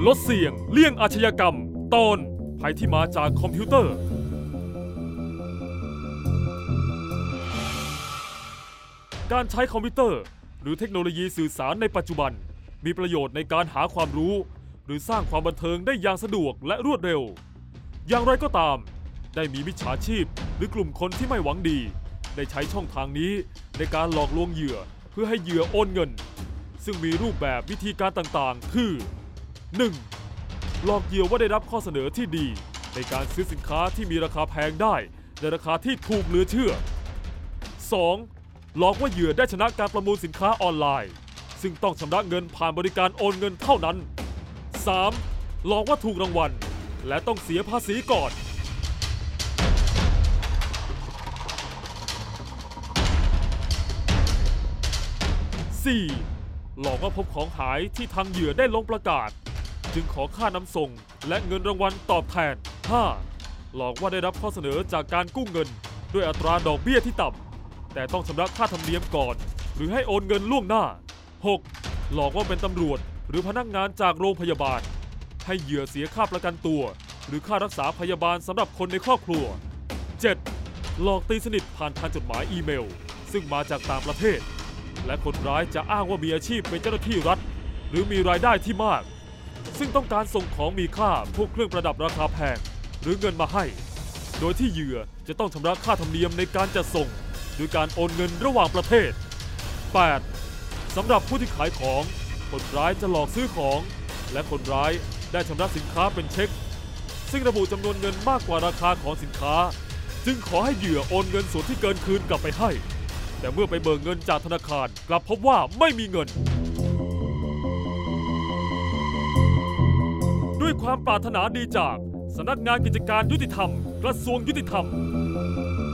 ดเสี่ยงเลี่ยงอาชญากรรมตอนภัยที่มาจากคอมพิวเตอร์การใช้คอมพิวเตอร์หรือเทคโนโลยีสื่อสารในปัจจุบันมีประโยชน์ในการหาความรู้หรือสร้างความบันเทิงได้อย่างสะดวกและรวดเร็วอย่างไรก็ตามได้มีมิจฉาชีพหรือกลุ่มคนที่ไม่หวังดีได้ใช้ช่องทางนี้ในการหลอกลวงเหยื่อเพื่อให้เหยื่อโอนเงินซึ่งมีรูปแบบวิธีการต่างๆคือ 1. หลอกเหยื่อว่าได้รับข้อเสนอที่ดีในการซื้อสินค้าที่มีราคาแพงได้ในราคาที่ถูกเหลือเชื่อ 2. หลอกว่าเหยื่อได้ชนะการประมูลสินค้าออนไลน์ซึ่งต้องชำระเงินผ่านบริการโอนเงินเท่านั้น 3. หลอกว่าถูกรางวัลและต้องเสียภาษีก่อน 4. หลอกว่าพบของหายที่ทางเหยื่อได้ลงประกาศจึงขอค่านำส่งและเงินรางวัลตอบแทน 5. หลอกว่าได้รับข้อเสนอจากการกู้เงินด้วยอัตราดอกเบี้ยที่ต่ำแต่ต้องชำระค่าธรรมเนียมก่อนหรือให้โอนเงินล่วงหน้า 6. หลอกว่าเป็นตำรวจหรือพนักงานจากโรงพยาบาลให้เหยื่อเสียค่าประกันตัวหรือค่ารักษาพยาบาลสำหรับคนในครอบครัว 7. หลอกตีสนิทผ่านทางจดหมายอีเมลซึ่งมาจากต่างประเทศและคนร้ายจะอ้างว่ามีอาชีพเป็นเจ้าหน้าที่รัฐหรือมีรายได้ที่มากซึ่งต้องการส่งของมีค่าพวกเครื่องประดับราคาแพงหรือเงินมาให้โดยที่เหยื่อจะต้องชำระค่าธรรมเนียมในการจัดส่งโดยการโอนเงินระหว่างประเทศ 8. สำหรับผู้ที่ขายของคนร้ายจะหลอกซื้อของและคนร้ายได้ชำระสินค้าเป็นเช็คซึ่งระบุจำนวนเงินมากกว่าราคาของสินค้าจึงขอให้เหยื่อโอนเงินส่วนที่เกินคืนกลับไปให้แต่เมื่อไปเบิกเงินจากธนาคารกลับพบว่าไม่มีเงินด้วยความปรารถนาดีจากสำนักงานกิจการยุติธรรมกระทรวงยุติธรรม